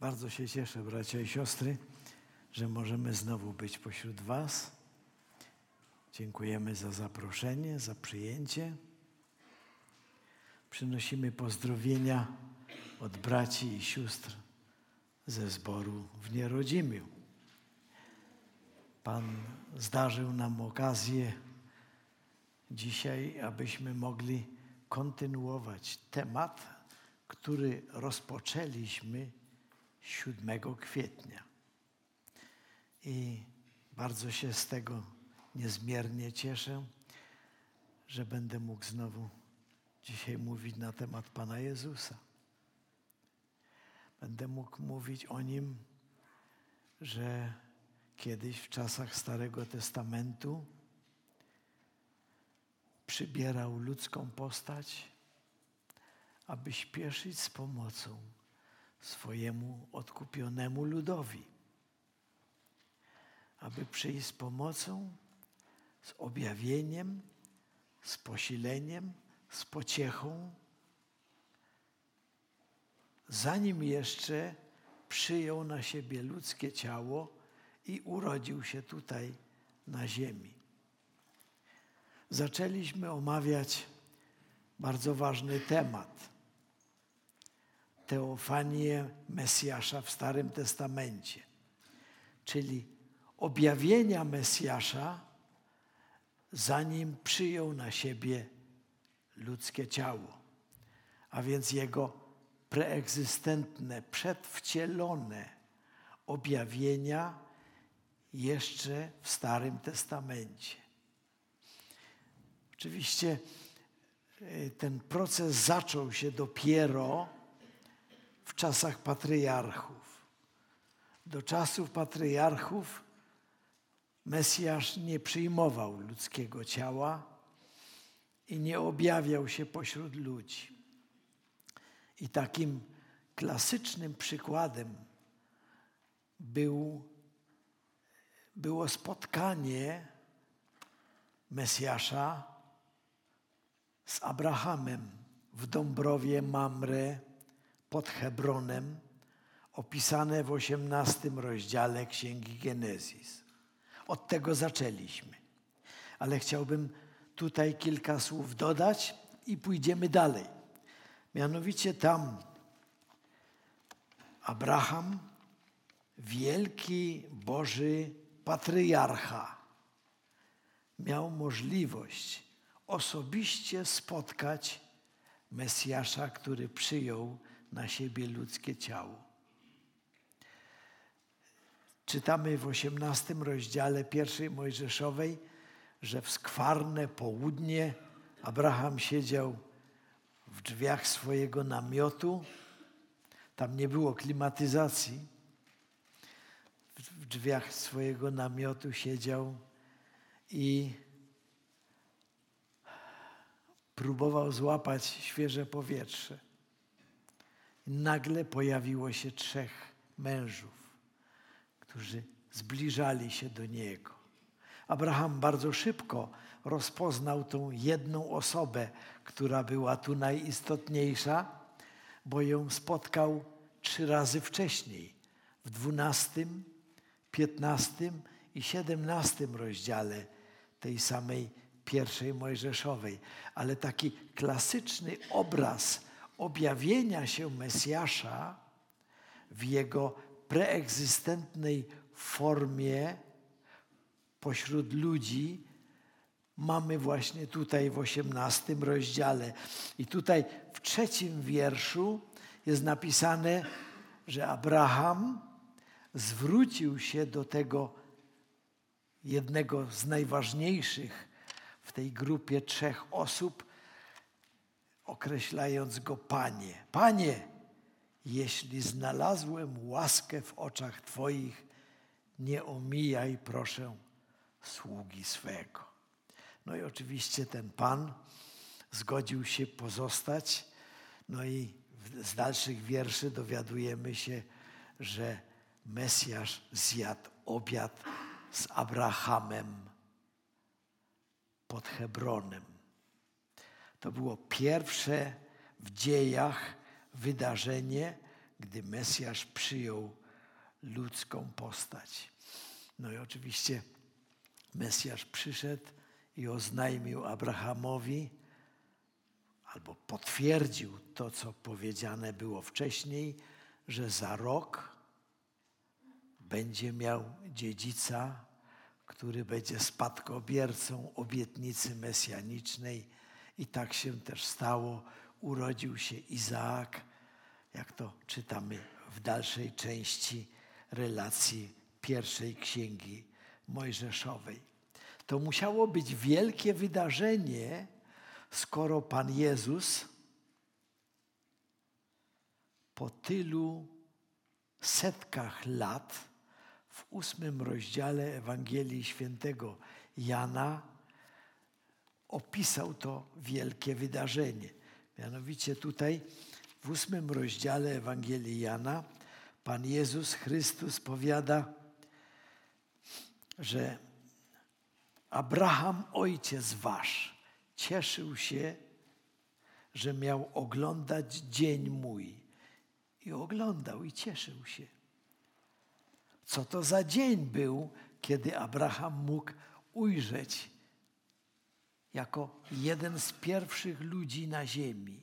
Bardzo się cieszę, bracia i siostry, że możemy znowu być pośród was. Dziękujemy za zaproszenie, za przyjęcie. Przynosimy pozdrowienia od braci i sióstr ze zboru w Nierodzimiu. Pan zdarzył nam okazję dzisiaj, abyśmy mogli kontynuować temat, który rozpoczęliśmy 7 kwietnia. I bardzo się z tego niezmiernie cieszę, że będę mógł znowu dzisiaj mówić na temat Pana Jezusa. Będę mógł mówić o Nim, że kiedyś w czasach Starego Testamentu przybierał ludzką postać, aby śpieszyć z pomocą swojemu odkupionemu ludowi. Aby przyjść z pomocą, z objawieniem, z posileniem, z pociechą, zanim jeszcze przyjął na siebie ludzkie ciało i urodził się tutaj na ziemi. Zaczęliśmy omawiać bardzo ważny temat. Teofanię Mesjasza w Starym Testamencie, czyli objawienia Mesjasza, zanim przyjął na siebie ludzkie ciało, a więc Jego preegzystentne, przedwcielone objawienia jeszcze w Starym Testamencie. Oczywiście ten proces zaczął się dopiero w czasach patriarchów. Do czasów patriarchów Mesjasz nie przyjmował ludzkiego ciała i nie objawiał się pośród ludzi. I takim klasycznym przykładem było spotkanie Mesjasza z Abrahamem w Dąbrowie Mamre pod Hebronem, opisane w 18 rozdziale Księgi Genezis. Od tego zaczęliśmy. Ale chciałbym tutaj kilka słów dodać i pójdziemy dalej. Mianowicie tam Abraham, wielki Boży patriarcha, miał możliwość osobiście spotkać Mesjasza, który przyjął na siebie ludzkie ciało. Czytamy w 18 rozdziale 1 Mojżeszowej, że w skwarne południe Abraham siedział w drzwiach swojego namiotu. Tam nie było klimatyzacji. W drzwiach swojego namiotu siedział i próbował złapać świeże powietrze. I nagle pojawiło się 3 mężów, którzy zbliżali się do niego. Abraham bardzo szybko rozpoznał tą jedną osobę, która była tu najistotniejsza, bo ją spotkał 3 razy wcześniej, w 12, 15 i 17 rozdziale tej samej 1 Mojżeszowej. Ale taki klasyczny obraz objawienia się Mesjasza w Jego preegzystentnej formie pośród ludzi mamy właśnie tutaj w 18 rozdziale. I tutaj w 3 wierszu jest napisane, że Abraham zwrócił się do tego jednego z najważniejszych w tej grupie 3 osób, określając go Panie. Panie, jeśli znalazłem łaskę w oczach Twoich, nie omijaj, proszę, sługi swego. No i oczywiście ten Pan zgodził się pozostać. No i z dalszych wierszy dowiadujemy się, że Mesjasz zjadł obiad z Abrahamem pod Hebronem. To było pierwsze w dziejach wydarzenie, gdy Mesjasz przyjął ludzką postać. No i oczywiście Mesjasz przyszedł i oznajmił Abrahamowi, albo potwierdził to, co powiedziane było wcześniej, że za rok będzie miał dziedzica, który będzie spadkobiercą obietnicy mesjanicznej. I tak się też stało. Urodził się Izaak, jak to czytamy w dalszej części relacji pierwszej księgi mojżeszowej. To musiało być wielkie wydarzenie, skoro Pan Jezus po tylu setkach lat w 8 rozdziale Ewangelii Świętego Jana opisał to wielkie wydarzenie. Mianowicie tutaj w 8 rozdziale Ewangelii Jana Pan Jezus Chrystus powiada, że Abraham, ojciec wasz, cieszył się, że miał oglądać dzień mój. I oglądał i cieszył się. Co to za dzień był, kiedy Abraham mógł ujrzeć jako jeden z pierwszych ludzi na ziemi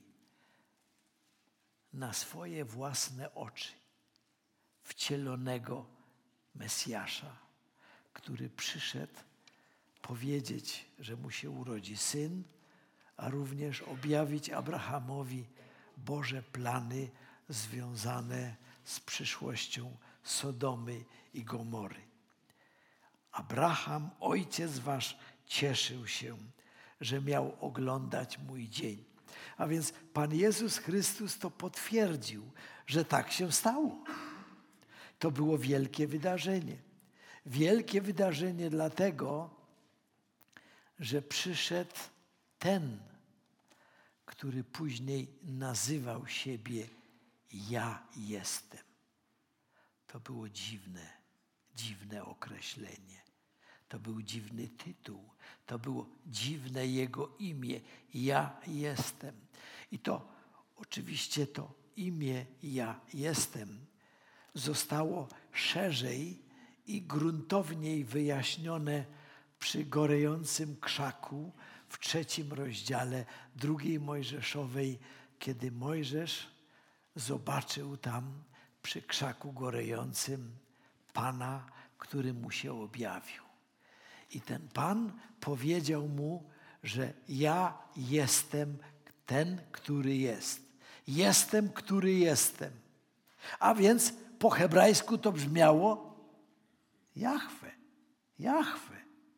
na swoje własne oczy wcielonego Mesjasza, który przyszedł powiedzieć, że mu się urodzi syn, a również objawić Abrahamowi Boże plany związane z przyszłością Sodomy i Gomory. Abraham, ojciec wasz, cieszył się, że miał oglądać mój dzień. A więc Pan Jezus Chrystus to potwierdził, że tak się stało. To było wielkie wydarzenie. Wielkie wydarzenie dlatego, że przyszedł ten, który później nazywał siebie Ja jestem. To było dziwne określenie. To był dziwny tytuł. To było dziwne Jego imię. Ja jestem. I to oczywiście to imię Ja jestem zostało szerzej i gruntowniej wyjaśnione przy gorejącym krzaku w 3 rozdziale 2 Mojżeszowej, kiedy Mojżesz zobaczył tam przy krzaku gorejącym Pana, który mu się objawił. I ten Pan powiedział mu, że ja jestem ten, który jest. Jestem, który jestem. A więc po hebrajsku to brzmiało Jahwe. Jahwe.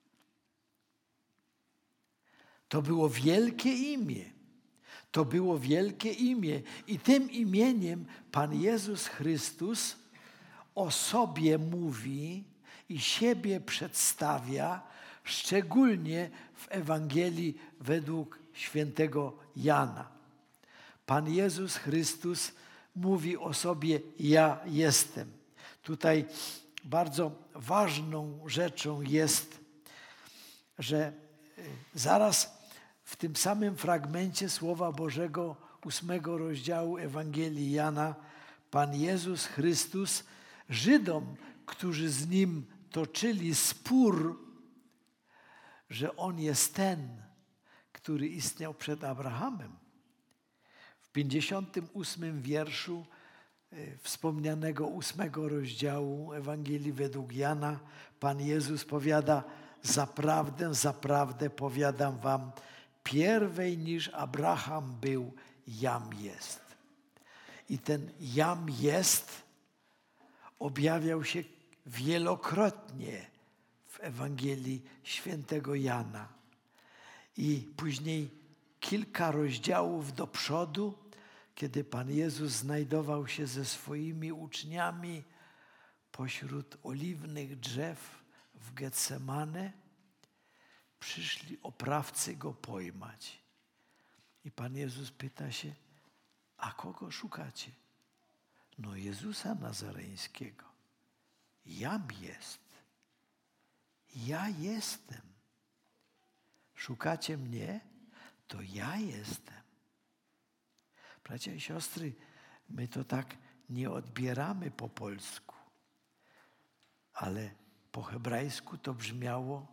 To było wielkie imię. To było wielkie imię. I tym imieniem Pan Jezus Chrystus o sobie mówi i siebie przedstawia, szczególnie w Ewangelii według świętego Jana. Pan Jezus Chrystus mówi o sobie ja jestem. Tutaj bardzo ważną rzeczą jest, że zaraz w tym samym fragmencie Słowa Bożego 8 rozdziału Ewangelii Jana Pan Jezus Chrystus Żydom, którzy z Nim toczyli spór, że On jest ten, który istniał przed Abrahamem. W 58 wierszu wspomnianego 8 rozdziału Ewangelii według Jana Pan Jezus powiada: zaprawdę, zaprawdę powiadam wam, pierwej niż Abraham był, jam jest. I ten jam jest objawiał się wielokrotnie w Ewangelii świętego Jana. I później kilka rozdziałów do przodu, kiedy Pan Jezus znajdował się ze swoimi uczniami pośród oliwnych drzew w Getsemane, przyszli oprawcy Go pojmać. I Pan Jezus pyta się: a kogo szukacie? No Jezusa Nazareńskiego. Jam jest. Ja jestem. Szukacie mnie? To ja jestem. Bracia i siostry, my to tak nie odbieramy po polsku, ale po hebrajsku to brzmiało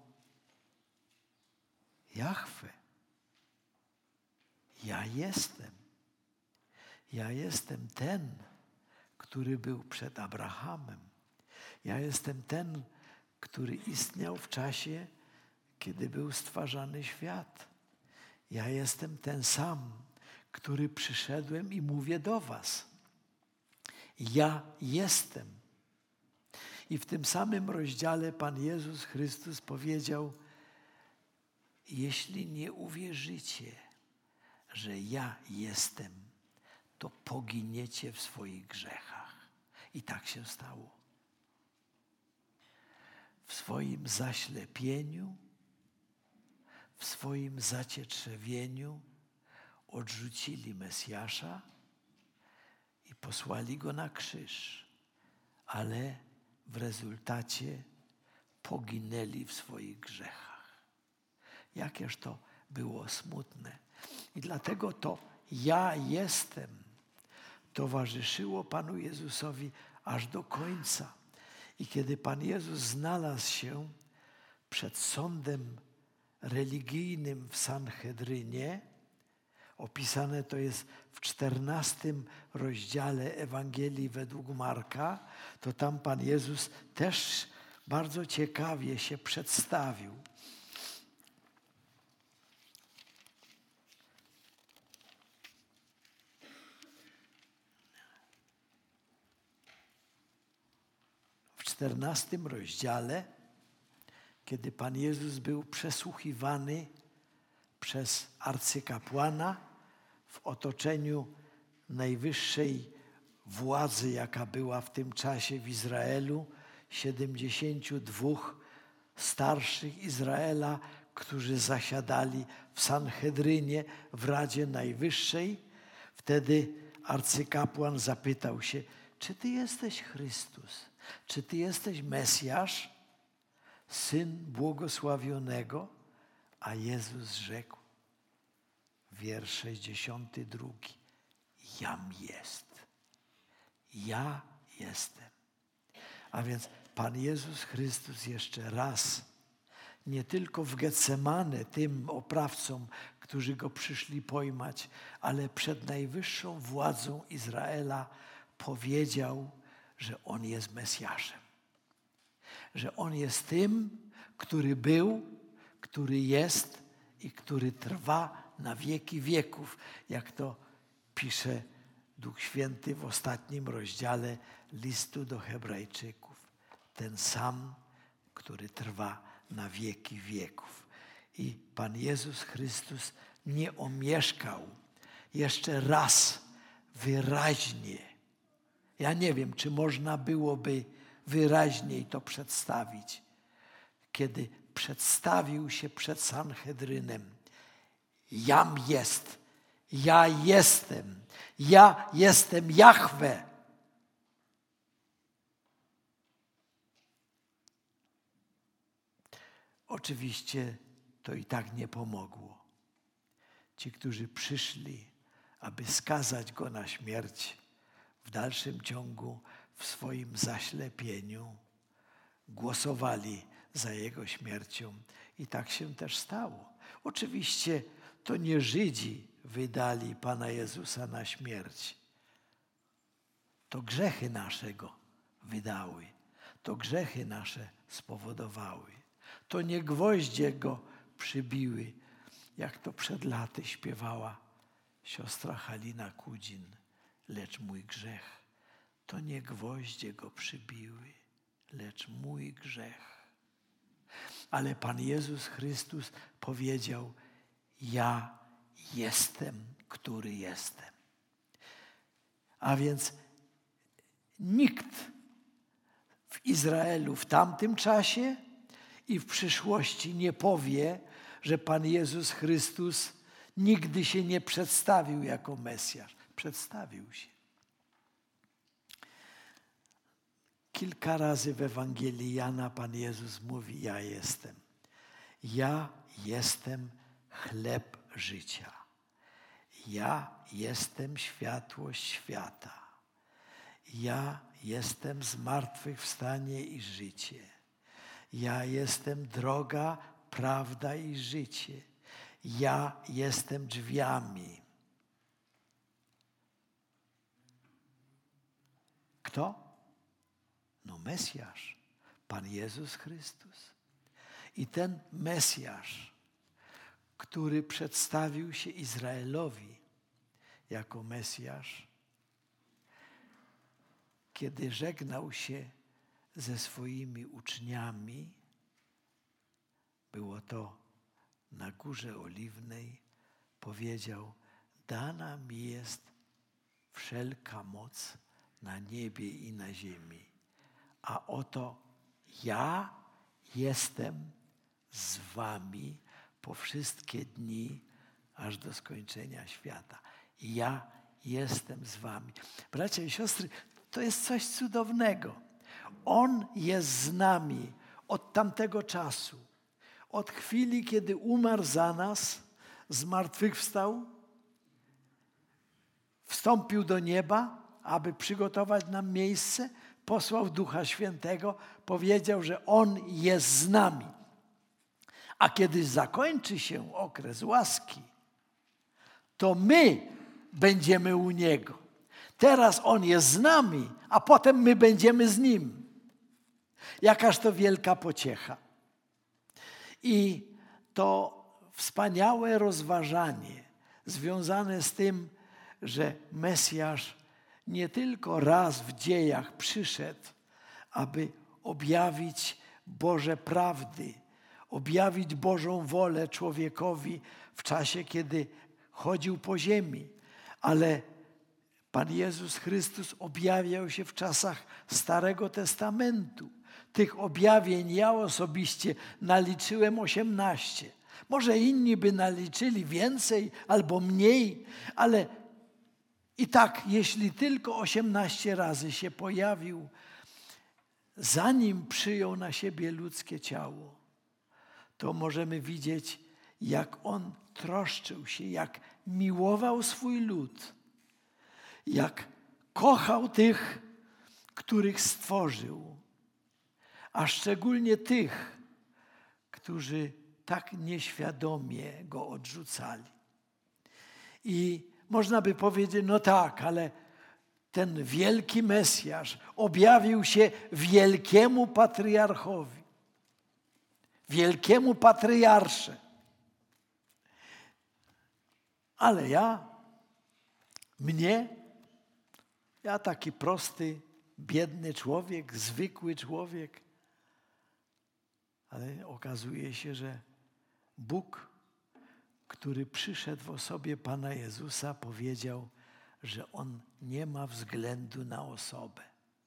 Jahwe. Ja jestem. Ja jestem ten, który był przed Abrahamem. Ja jestem ten, który istniał w czasie, kiedy był stwarzany świat. Ja jestem ten sam, który przyszedłem i mówię do was. Ja jestem. I w tym samym rozdziale Pan Jezus Chrystus powiedział: jeśli nie uwierzycie, że ja jestem, to poginiecie w swoich grzechach. I tak się stało. W swoim zaślepieniu, w swoim zacietrzewieniu odrzucili Mesjasza i posłali Go na krzyż, ale w rezultacie poginęli w swoich grzechach. Jakież to było smutne. I dlatego to ja jestem towarzyszyło Panu Jezusowi aż do końca. I kiedy Pan Jezus znalazł się przed sądem religijnym w Sanhedrynie, opisane to jest w 14 rozdziale Ewangelii według Marka, to tam Pan Jezus też bardzo ciekawie się przedstawił. W 14 rozdziale, kiedy Pan Jezus był przesłuchiwany przez arcykapłana w otoczeniu najwyższej władzy, jaka była w tym czasie w Izraelu, 72 starszych Izraela, którzy zasiadali w Sanhedrynie, w Radzie Najwyższej. Wtedy arcykapłan zapytał się: czy Ty jesteś Chrystus? Czy Ty jesteś Mesjasz, Syn Błogosławionego? A Jezus rzekł, wiersz 62, jam jest. Ja jestem. A więc Pan Jezus Chrystus jeszcze raz, nie tylko w Getsemane, tym oprawcom, którzy Go przyszli pojmać, ale przed najwyższą władzą Izraela powiedział, że On jest Mesjaszem. Że On jest tym, który był, który jest i który trwa na wieki wieków, jak to pisze Duch Święty w ostatnim rozdziale listu do Hebrajczyków. Ten sam, który trwa na wieki wieków. I Pan Jezus Chrystus nie omieszkał jeszcze raz wyraźnie. Ja nie wiem, czy można byłoby wyraźniej to przedstawić, kiedy przedstawił się przed Sanhedrynem. Jam jest, ja jestem Jahwe. Oczywiście to i tak nie pomogło. Ci, którzy przyszli, aby skazać Go na śmierć, w dalszym ciągu w swoim zaślepieniu głosowali za Jego śmiercią. I tak się też stało. Oczywiście to nie Żydzi wydali Pana Jezusa na śmierć. To grzechy nasze Go wydały. To grzechy nasze spowodowały. To nie gwoździe Go przybiły, jak to przed laty śpiewała siostra Halina Kudzin. Lecz mój grzech, to nie gwoździe Go przybiły, lecz mój grzech. Ale Pan Jezus Chrystus powiedział, ja jestem, który jestem. A więc nikt w Izraelu w tamtym czasie i w przyszłości nie powie, że Pan Jezus Chrystus nigdy się nie przedstawił jako Mesjasz. Przedstawił się. Kilka razy w Ewangelii Jana Pan Jezus mówi, ja jestem. Ja jestem chleb życia. Ja jestem światłość świata. ja jestem zmartwychwstanie i życie. Ja jestem droga, prawda i życie. Ja jestem drzwiami. Kto? No Mesjasz, Pan Jezus Chrystus. I ten Mesjasz, który przedstawił się Izraelowi jako Mesjasz, kiedy żegnał się ze swoimi uczniami, było to na Górze Oliwnej, powiedział: dana mi jest wszelka moc na niebie i na ziemi. A oto ja jestem z wami po wszystkie dni, aż do skończenia świata. Ja jestem z wami. Bracia i siostry, to jest coś cudownego. On jest z nami od tamtego czasu. Od chwili, kiedy umarł za nas, zmartwychwstał, wstąpił do nieba, aby przygotować nam miejsce, posłał Ducha Świętego, powiedział, że On jest z nami. A kiedy zakończy się okres łaski, to my będziemy u Niego. Teraz On jest z nami, a potem my będziemy z Nim. Jakaż to wielka pociecha. I to wspaniałe rozważanie związane z tym, że Mesjasz nie tylko raz w dziejach przyszedł, aby objawić Boże prawdy, objawić Bożą wolę człowiekowi w czasie, kiedy chodził po ziemi, ale Pan Jezus Chrystus objawiał się w czasach Starego Testamentu. Tych objawień ja osobiście naliczyłem 18. Może inni by naliczyli więcej albo mniej, ale i tak, jeśli tylko 18 razy się pojawił, zanim przyjął na siebie ludzkie ciało, to możemy widzieć, jak On troszczył się, jak miłował swój lud, jak kochał tych, których stworzył, a szczególnie tych, którzy tak nieświadomie Go odrzucali. I można by powiedzieć, no tak, ale ten wielki Mesjasz objawił się wielkiemu patriarchowi, wielkiemu patriarsze. Ale ja taki prosty, biedny człowiek, zwykły człowiek, ale okazuje się, że Bóg, który przyszedł w osobie Pana Jezusa, powiedział, że On nie ma względu na osobę.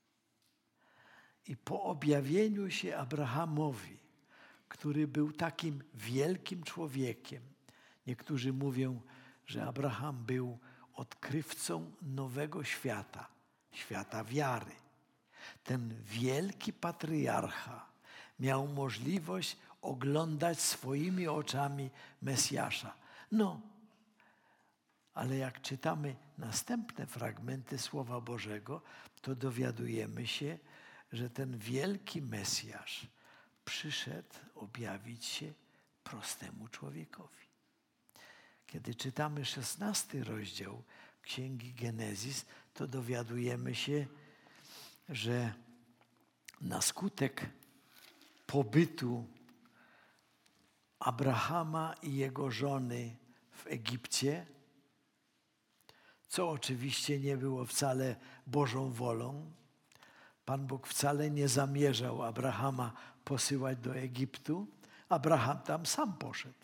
I po objawieniu się Abrahamowi, który był takim wielkim człowiekiem, niektórzy mówią, że Abraham był odkrywcą nowego świata, świata wiary. Ten wielki patriarcha miał możliwość oglądać swoimi oczami Mesjasza. No, ale jak czytamy następne fragmenty Słowa Bożego, to dowiadujemy się, że ten wielki Mesjasz przyszedł objawić się prostemu człowiekowi. Kiedy czytamy 16 rozdział Księgi Genezis, to dowiadujemy się, że na skutek pobytu Abrahama i jego żony w Egipcie, co oczywiście nie było wcale Bożą wolą, Pan Bóg wcale nie zamierzał Abrahama posyłać do Egiptu, Abraham tam sam poszedł.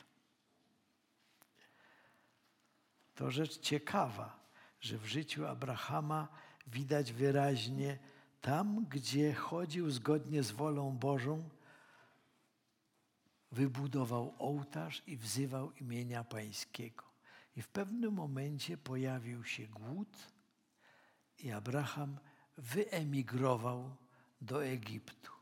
To rzecz ciekawa, że w życiu Abrahama widać wyraźnie tam, gdzie chodził zgodnie z wolą Bożą, wybudował ołtarz i wzywał imienia Pańskiego. I w pewnym momencie pojawił się głód i Abraham wyemigrował do Egiptu.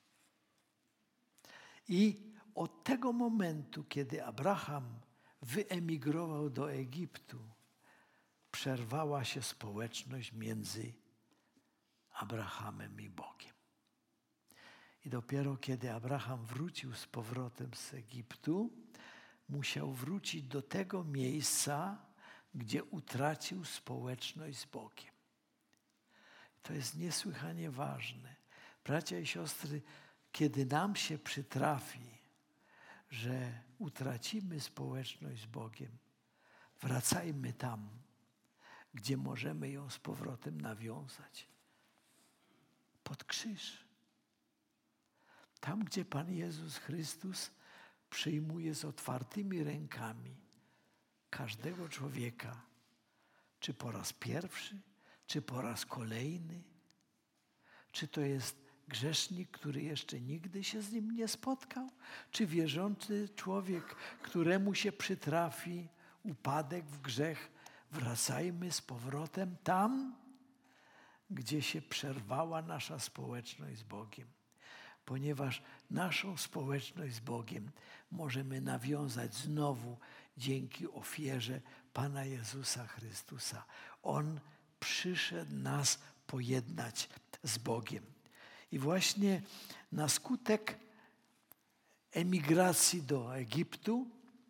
I od tego momentu, kiedy Abraham wyemigrował do Egiptu, przerwała się społeczność między Abrahamem i Bogiem. I dopiero kiedy Abraham wrócił z powrotem z Egiptu, musiał wrócić do tego miejsca, gdzie utracił społeczność z Bogiem. To jest niesłychanie ważne. Bracia i siostry, kiedy nam się przytrafi, że utracimy społeczność z Bogiem, wracajmy tam, gdzie możemy ją z powrotem nawiązać. Pod krzyż. Tam, gdzie Pan Jezus Chrystus przyjmuje z otwartymi rękami każdego człowieka, czy po raz pierwszy, czy po raz kolejny, czy to jest grzesznik, który jeszcze nigdy się z nim nie spotkał, czy wierzący człowiek, któremu się przytrafi upadek w grzech. Wracajmy z powrotem tam, gdzie się przerwała nasza społeczność z Bogiem. Ponieważ naszą społeczność z Bogiem możemy nawiązać znowu dzięki ofierze Pana Jezusa Chrystusa. On przyszedł nas pojednać z Bogiem. I właśnie na skutek emigracji do Egiptu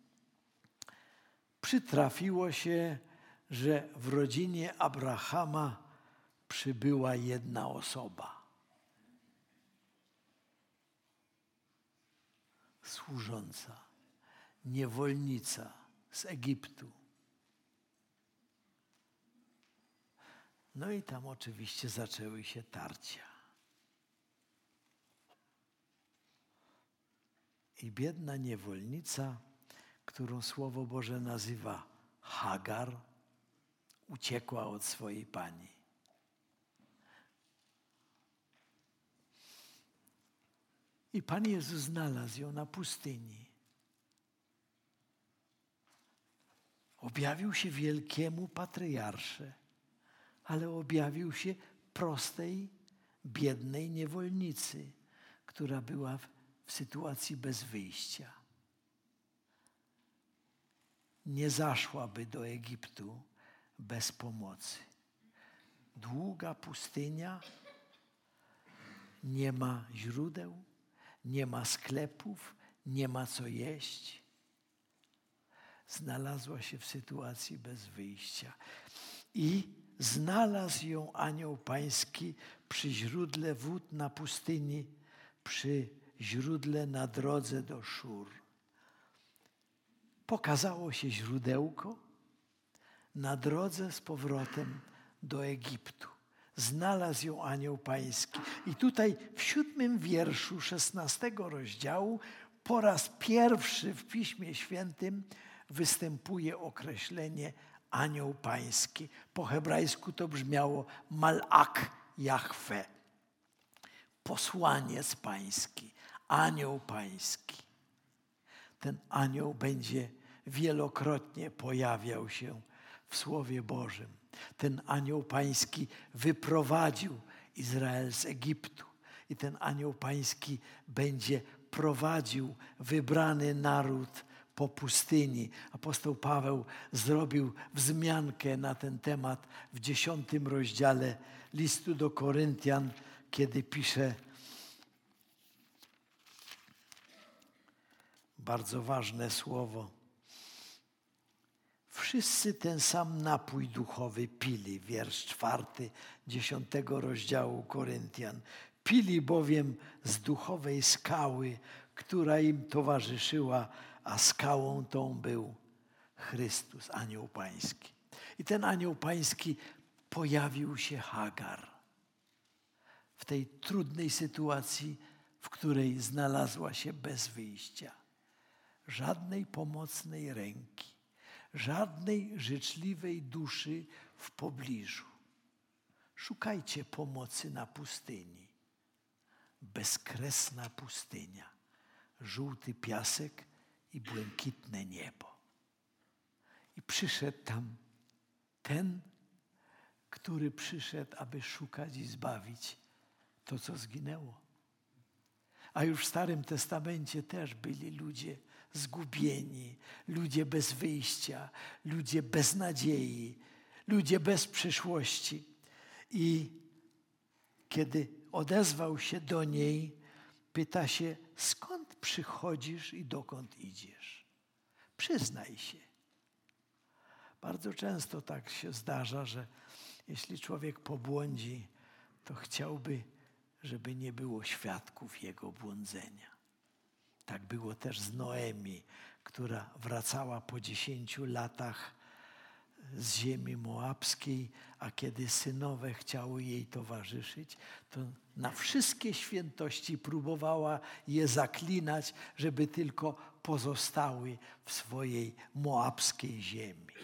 przytrafiło się, że w rodzinie Abrahama przybyła jedna osoba. Służąca, niewolnica z Egiptu. No i tam oczywiście zaczęły się tarcia. I biedna niewolnica, którą Słowo Boże nazywa Hagar, uciekła od swojej pani. I Pan Jezus znalazł ją na pustyni. Objawił się wielkiemu patriarsze, ale objawił się prostej, biednej niewolnicy, która była w sytuacji bez wyjścia. Nie zaszłaby do Egiptu bez pomocy. Długa pustynia, nie ma źródeł, nie ma sklepów, nie ma co jeść. Znalazła się w sytuacji bez wyjścia. I znalazł ją anioł pański przy źródle wód na pustyni, przy źródle na drodze do Szur. Pokazało się źródełko na drodze z powrotem do Egiptu. Znalazł ją anioł pański. I tutaj w 7 wierszu 16 rozdziału po raz pierwszy w Piśmie Świętym występuje określenie anioł pański. Po hebrajsku to brzmiało malak Jahwe. Posłaniec pański, anioł pański. Ten anioł będzie wielokrotnie pojawiał się w Słowie Bożym. Ten anioł pański wyprowadził Izrael z Egiptu. I ten anioł pański będzie prowadził wybrany naród po pustyni. Apostoł Paweł zrobił wzmiankę na ten temat w 10 rozdziale listu do Koryntian, kiedy pisze bardzo ważne słowo. Wszyscy ten sam napój duchowy pili, wiersz 4, 10 rozdziału Koryntian. Pili bowiem z duchowej skały, która im towarzyszyła, a skałą tą był Chrystus, anioł pański. I ten anioł pański pojawił się Hagar w tej trudnej sytuacji, w której znalazła się bez wyjścia. Żadnej pomocnej ręki, żadnej życzliwej duszy w pobliżu. Szukajcie pomocy na pustyni. Bezkresna pustynia, żółty piasek i błękitne niebo. I przyszedł tam ten, który przyszedł, aby szukać i zbawić to, co zginęło. A już w Starym Testamencie też byli ludzie zgubieni, ludzie bez wyjścia, ludzie bez nadziei, ludzie bez przyszłości. I kiedy odezwał się do niej, pyta się, skąd przychodzisz i dokąd idziesz? Przyznaj się. Bardzo często tak się zdarza, że jeśli człowiek pobłądzi, to chciałby, żeby nie było świadków jego błądzenia. Tak było też z Noemi, która wracała po 10 latach z ziemi moabskiej, a kiedy synowe chciały jej towarzyszyć, to na wszystkie świętości próbowała je zaklinać, żeby tylko pozostały w swojej moabskiej ziemi.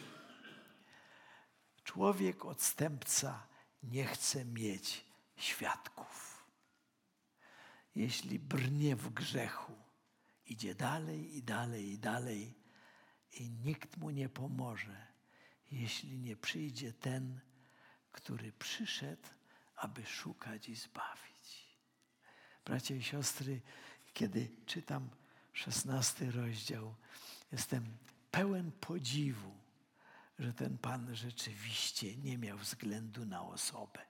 Człowiek odstępca nie chce mieć świadków. Jeśli brnie w grzechu, idzie dalej i dalej i dalej i nikt mu nie pomoże, jeśli nie przyjdzie ten, który przyszedł, aby szukać i zbawić. Bracia i siostry, kiedy czytam 16 rozdział, jestem pełen podziwu, że ten Pan rzeczywiście nie miał względu na osobę.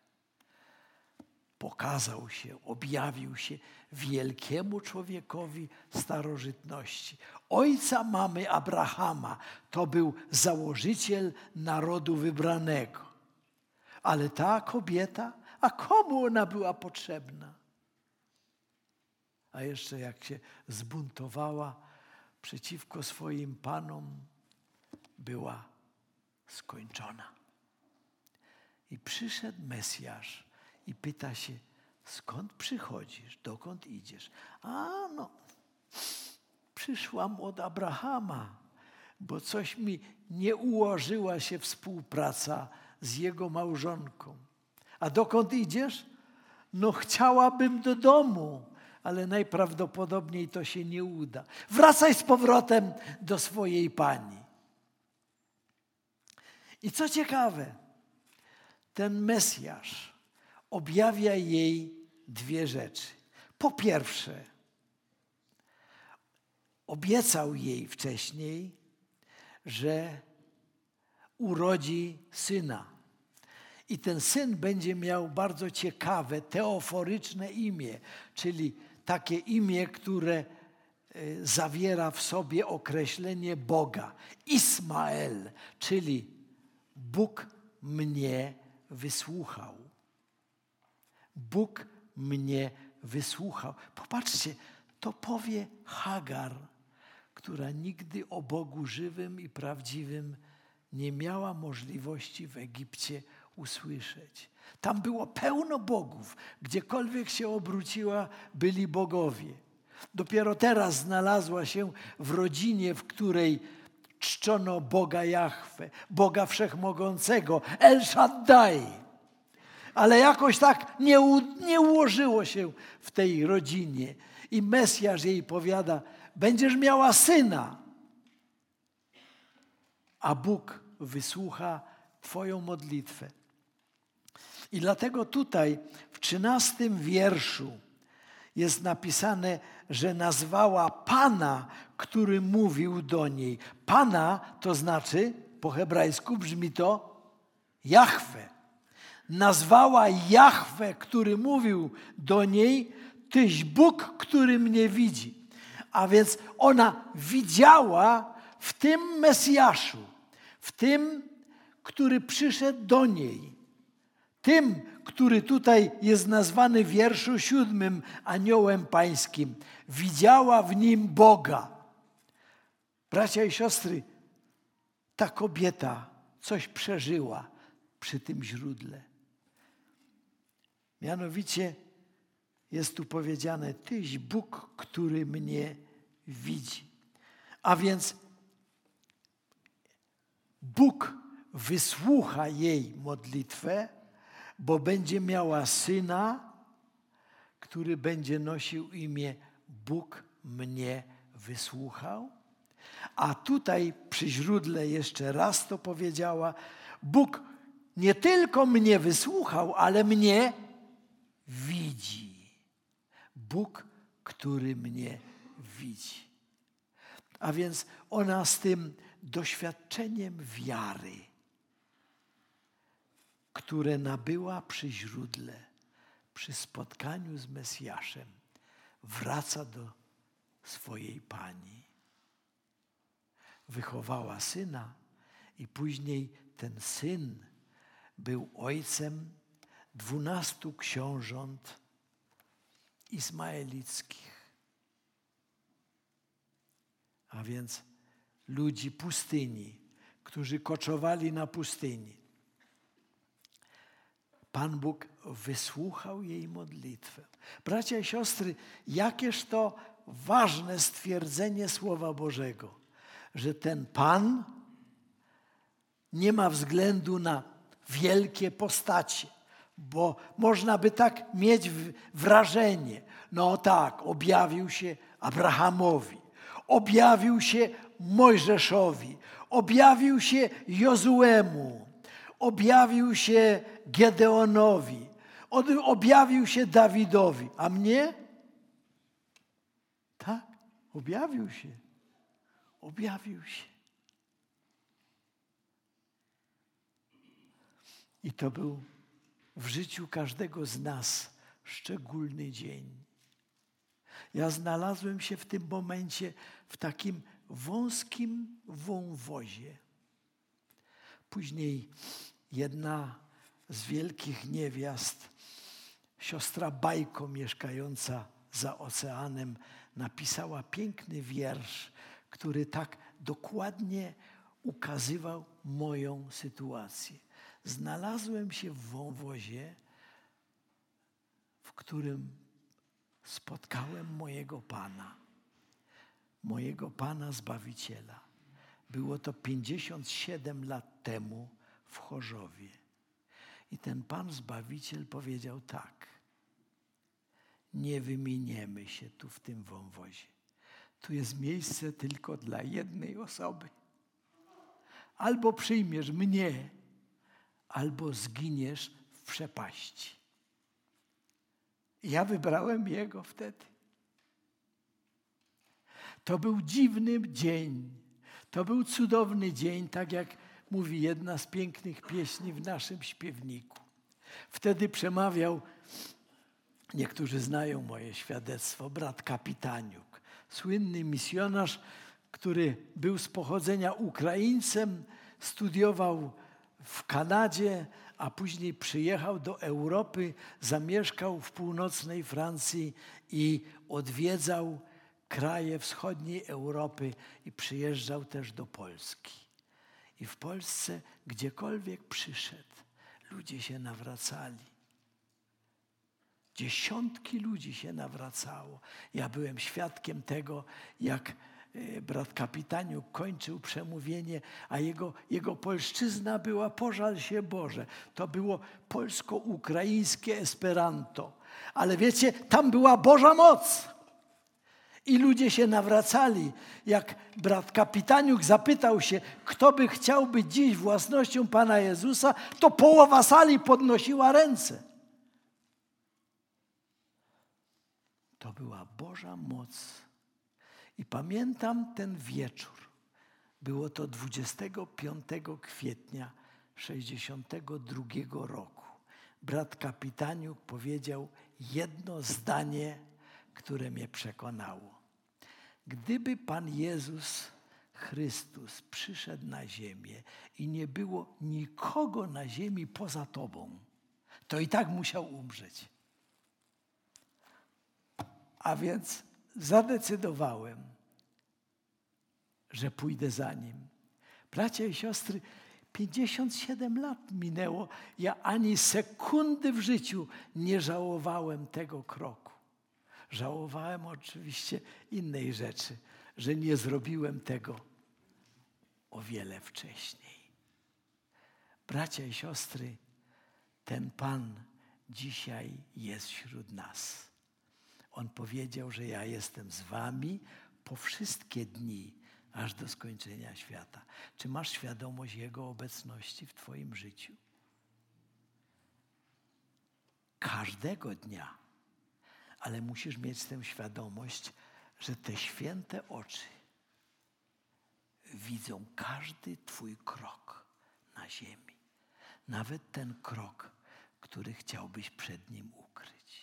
Pokazał się, objawił się wielkiemu człowiekowi starożytności. Ojca mamy Abrahama, to był założyciel narodu wybranego. Ale ta kobieta, a komu ona była potrzebna? A jeszcze jak się zbuntowała przeciwko swoim panom, była skończona. I przyszedł Mesjasz i pyta się, skąd przychodzisz, dokąd idziesz? Przyszłam od Abrahama, bo coś mi nie ułożyła się współpraca z jego małżonką. A dokąd idziesz? Chciałabym do domu, ale najprawdopodobniej to się nie uda. Wracaj z powrotem do swojej pani. I co ciekawe, ten Mesjasz objawia jej 2 rzeczy. Po pierwsze, obiecał jej wcześniej, że urodzi syna. I ten syn będzie miał bardzo ciekawe, teoforyczne imię, czyli takie imię, które zawiera w sobie określenie Boga. Ismael, czyli Bóg mnie wysłuchał. Bóg mnie wysłuchał. Popatrzcie, to powie Hagar, która nigdy o Bogu żywym i prawdziwym nie miała możliwości w Egipcie usłyszeć. Tam było pełno bogów. Gdziekolwiek się obróciła, byli bogowie. Dopiero teraz znalazła się w rodzinie, w której czczono Boga Jahwe, Boga Wszechmogącego, El Shaddai. Ale jakoś tak nie ułożyło się w tej rodzinie. I Mesjasz jej powiada, będziesz miała syna, a Bóg wysłucha twoją modlitwę. I dlatego tutaj w 13 wierszu jest napisane, że nazwała Pana, który mówił do niej. Pana to znaczy, po hebrajsku brzmi to Jahwe. Nazwała Jahwe, który mówił do niej, tyś Bóg, który mnie widzi. A więc ona widziała w tym Mesjaszu, w tym, który przyszedł do niej, tym, który tutaj jest nazwany w wierszu 7 aniołem pańskim. Widziała w nim Boga. Bracia i siostry, ta kobieta coś przeżyła przy tym źródle. Mianowicie jest tu powiedziane, tyś Bóg, który mnie widzi. A więc Bóg wysłucha jej modlitwę, bo będzie miała syna, który będzie nosił imię Bóg mnie wysłuchał. A tutaj przy źródle jeszcze raz to powiedziała, Bóg nie tylko mnie wysłuchał, ale mnie widzi. Bóg, który mnie widzi. A więc ona z tym doświadczeniem wiary, które nabyła przy źródle, przy spotkaniu z Mesjaszem wraca do swojej pani. Wychowała syna i później ten syn był ojcem 12 książąt ismaelickich. A więc ludzi pustyni, którzy koczowali na pustyni. Pan Bóg wysłuchał jej modlitwę. Bracia i siostry, jakież to ważne stwierdzenie Słowa Bożego, że ten Pan nie ma względu na wielkie postacie, bo można by tak mieć wrażenie, no tak, objawił się Abrahamowi, objawił się Mojżeszowi, objawił się Jozuemu, objawił się Gedeonowi, objawił się Dawidowi. A mnie? Tak, objawił się. Objawił się. I to był w życiu każdego z nas szczególny dzień. Ja znalazłem się w tym momencie w takim wąskim wąwozie. Później jedna z wielkich niewiast, siostra Bajko mieszkająca za oceanem, napisała piękny wiersz, który tak dokładnie ukazywał moją sytuację. Znalazłem się w wąwozie, w którym spotkałem mojego Pana Zbawiciela. Było to 57 lat temu w Chorzowie. I ten Pan Zbawiciel powiedział tak: nie wyminiemy się tu w tym wąwozie. Tu jest miejsce tylko dla jednej osoby. Albo przyjmiesz mnie, albo zginiesz w przepaści. Ja wybrałem Jego wtedy. To był dziwny dzień. To był cudowny dzień, tak jak mówi jedna z pięknych pieśni w naszym śpiewniku. Wtedy przemawiał, niektórzy znają moje świadectwo, brat Kapitaniuk, słynny misjonarz, który był z pochodzenia Ukraińcem, studiował w Kanadzie, a później przyjechał do Europy, zamieszkał w północnej Francji i odwiedzał kraje wschodniej Europy i przyjeżdżał też do Polski. I w Polsce, gdziekolwiek przyszedł, ludzie się nawracali. Dziesiątki ludzi się nawracało. Ja byłem świadkiem tego, jak brat Kapitaniuk kończył przemówienie, a jego polszczyzna była pożal się Boże. To było polsko-ukraińskie Esperanto. Ale wiecie, tam była Boża moc. I ludzie się nawracali. Jak brat Kapitaniuk zapytał się, kto by chciał być dziś własnością Pana Jezusa, to połowa sali podnosiła ręce. To była Boża moc. I pamiętam ten wieczór. Było to 25 kwietnia 1962 roku. Brat Kapitaniuk powiedział jedno zdanie, które mnie przekonało. Gdyby Pan Jezus Chrystus przyszedł na ziemię i nie było nikogo na ziemi poza Tobą, to i tak musiał umrzeć. A więc zadecydowałem, że pójdę za Nim. Bracia i siostry, 57 lat minęło. Ja ani sekundy w życiu nie żałowałem tego kroku. Żałowałem oczywiście innej rzeczy, że nie zrobiłem tego o wiele wcześniej. Bracia i siostry, ten Pan dzisiaj jest wśród nas. On powiedział, że ja jestem z wami po wszystkie dni, aż do skończenia świata. Czy masz świadomość Jego obecności w twoim życiu? Każdego dnia. Ale musisz mieć tę świadomość, że te święte oczy widzą każdy twój krok na ziemi. Nawet ten krok, który chciałbyś przed Nim ukryć.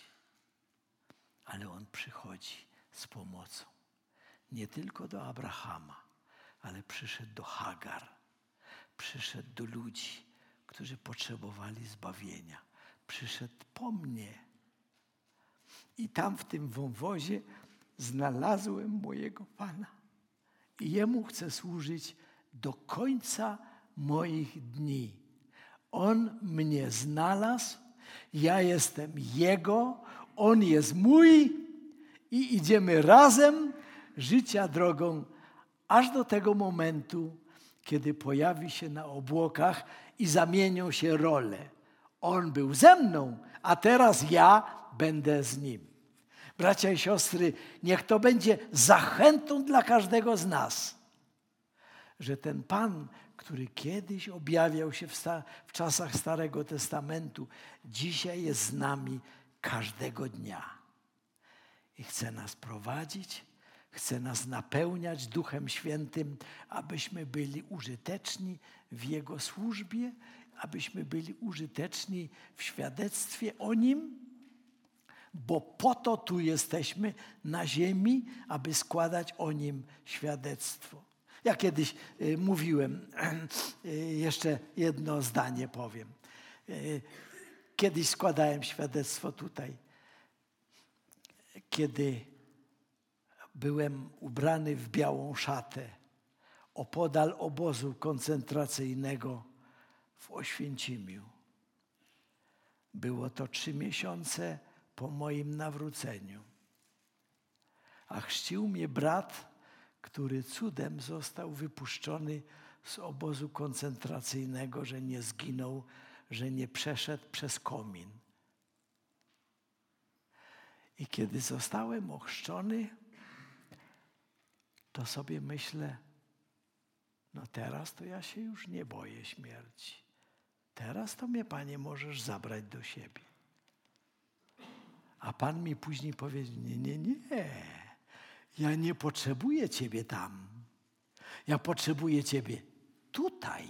ale On przychodzi z pomocą. Nie tylko do Abrahama, ale przyszedł do Hagar. Przyszedł do ludzi, którzy potrzebowali zbawienia. Przyszedł po mnie. I tam w tym wąwozie znalazłem mojego Pana. I Jemu chcę służyć do końca moich dni. On mnie znalazł, ja jestem Jego, On jest mój i idziemy razem życia drogą, aż do tego momentu, kiedy pojawi się na obłokach i zamienią się role. On był ze mną, a teraz ja będę z Nim. Bracia i siostry, niech to będzie zachętą dla każdego z nas, że ten Pan, który kiedyś objawiał się w czasach Starego Testamentu, dzisiaj jest z nami każdego dnia. I chce nas prowadzić, chce nas napełniać Duchem Świętym, abyśmy byli użyteczni w Jego służbie, abyśmy byli użyteczni w świadectwie o Nim, bo po to tu jesteśmy na ziemi, aby składać o Nim świadectwo. Ja kiedyś mówiłem, jeszcze jedno zdanie powiem. Kiedyś składałem świadectwo tutaj, kiedy byłem ubrany w białą szatę opodal obozu koncentracyjnego w Oświęcimiu. Było to 3 miesiące po moim nawróceniu. A chrzcił mnie brat, który cudem został wypuszczony z obozu koncentracyjnego, że nie zginął, że nie przeszedł przez komin. I kiedy zostałem ochrzczony, to sobie myślę, no teraz to ja się już nie boję śmierci. Teraz to mnie, Panie, możesz zabrać do siebie. A Pan mi później powiedział, nie. Ja nie potrzebuję Ciebie tam. Ja potrzebuję Ciebie tutaj.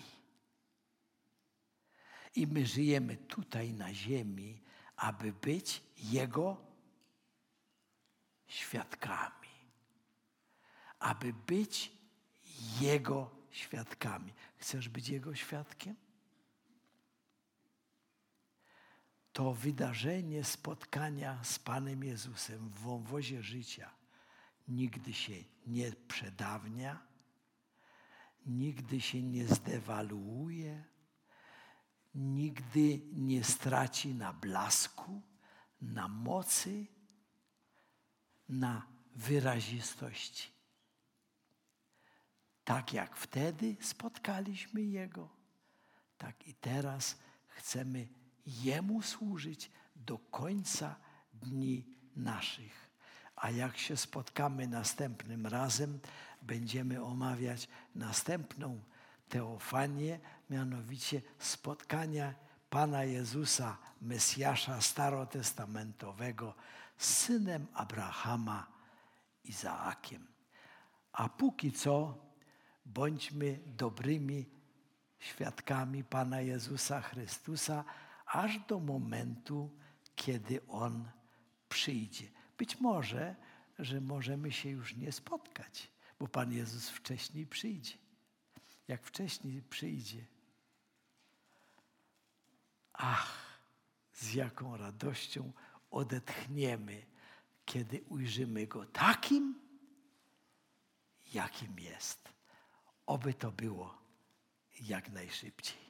I my żyjemy tutaj na ziemi, aby być Jego świadkami. Aby być Jego świadkami. Chcesz być Jego świadkiem? To wydarzenie spotkania z Panem Jezusem w wąwozie życia nigdy się nie przedawnia, nigdy się nie zdewaluuje, nigdy nie straci na blasku, na mocy, na wyrazistości. Tak jak wtedy spotkaliśmy Jego, tak i teraz chcemy Jemu służyć do końca dni naszych. A jak się spotkamy następnym razem, będziemy omawiać następną teofanię, mianowicie spotkania Pana Jezusa, Mesjasza starotestamentowego z synem Abrahama, Izaakiem. A póki co bądźmy dobrymi świadkami Pana Jezusa Chrystusa, aż do momentu, kiedy On przyjdzie. Być może, że możemy się już nie spotkać, bo Pan Jezus wcześniej przyjdzie. Jak wcześniej przyjdzie, z jaką radością odetchniemy, kiedy ujrzymy Go takim, jakim jest. Oby to było jak najszybciej.